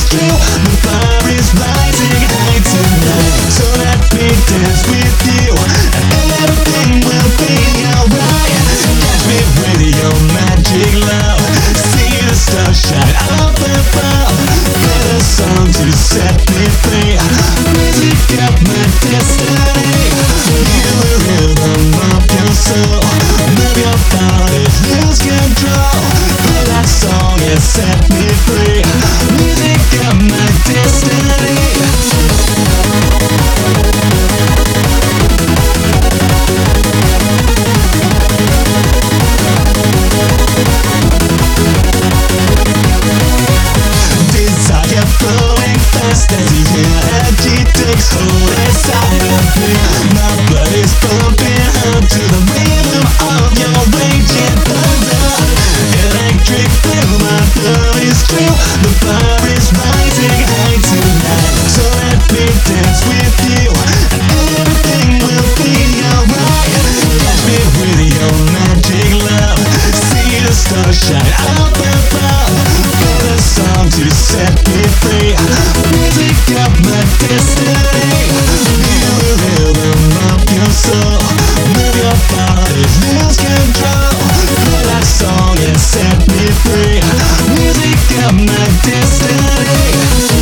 true. The fire is rising high tonight. So let me dance with you, and everything will be alright. Catch me with your magic love. See the stars shine up above. Play a song to set me free. Music of my destiny. Feel the rhythm of your soul. Move your body, lose control. Play that song and set me free. Music of my destiny. Desire flowing fast as the energy takes hold inside of me. My blood is pumping up to the rhythm of your raging thunder. Electric feel, my love is true. The fire is rising high tonight. So let me dance with you, and everything will be alright. Catch me with your magic love. See the stars shine up above. Play the song to set me free. Music of my destiny. Feel the rhythm of your soul. Move your body, lose control. Play that song and set me free. Music of my destiny.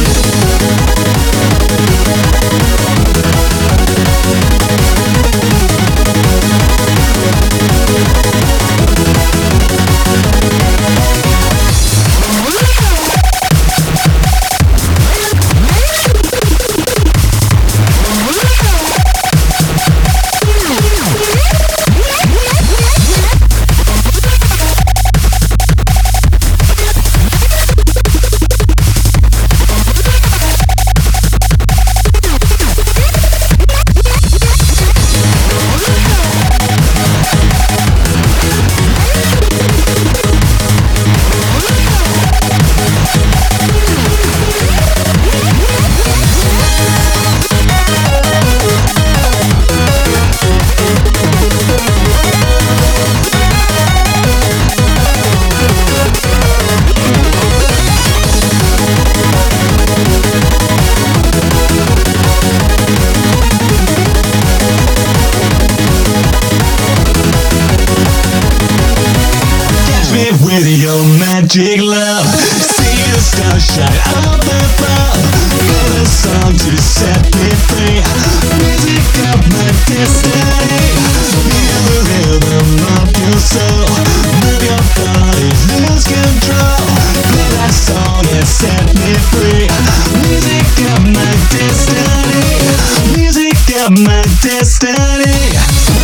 With your magic love, see the stars shine up above. Play the song to set me free. Music of my destiny. Feel the rhythm of your soul. Move your body, lose control. Play that song and set me free. Music of my destiny. Music of my destiny.